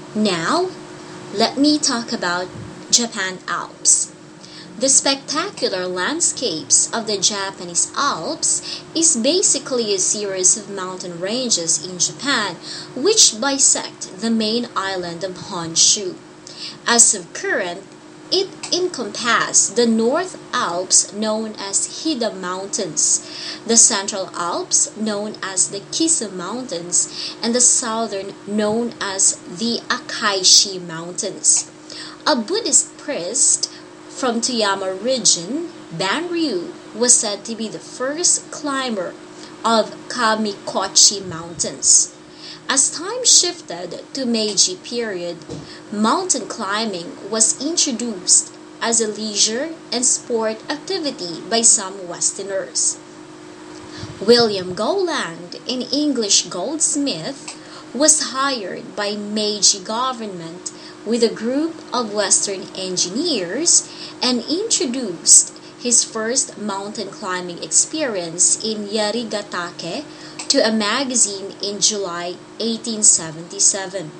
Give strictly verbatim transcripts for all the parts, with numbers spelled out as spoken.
Now, let me talk about Japan Alps. The spectacular landscapes of the Japanese Alps is basically a series of mountain ranges in Japan which bisect the main island of Honshu. As of current, it encompasses the North Alps known as Hida Mountains, the Central Alps known as the Kisu Mountains, and the Southern known as the Akaishi Mountains. A Buddhist priest from Toyama region, Banryu, was said to be the first climber of Kamikochi Mountains. As time shifted to Meiji period, mountain climbing was introduced as a leisure and sport activity by some Westerners. William Gowland, an English goldsmith, was hired by Meiji government with a group of Western engineers and introduced his first mountain climbing experience in Yarigatake to a magazine in July eighteen seventy-seven.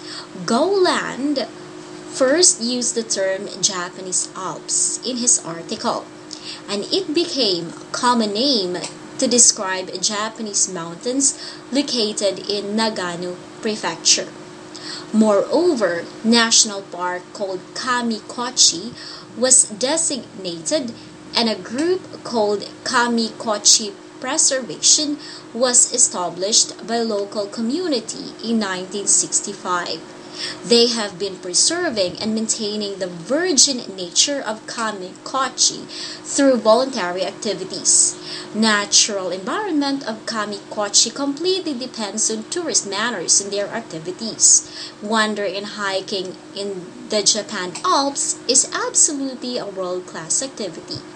Gowland first used the term Japanese Alps in his article, and it became a common name to describe Japanese mountains located in Nagano Prefecture. Moreover, national park called Kamikochi was designated, and a group called Kamikochi Preservation was established by local community in nineteen sixty-five. They have been preserving and maintaining the virgin nature of Kamikochi through voluntary activities. Natural environment of Kamikochi completely depends on tourist manners and their activities. Wandering and hiking in the Japan Alps is absolutely a world-class activity.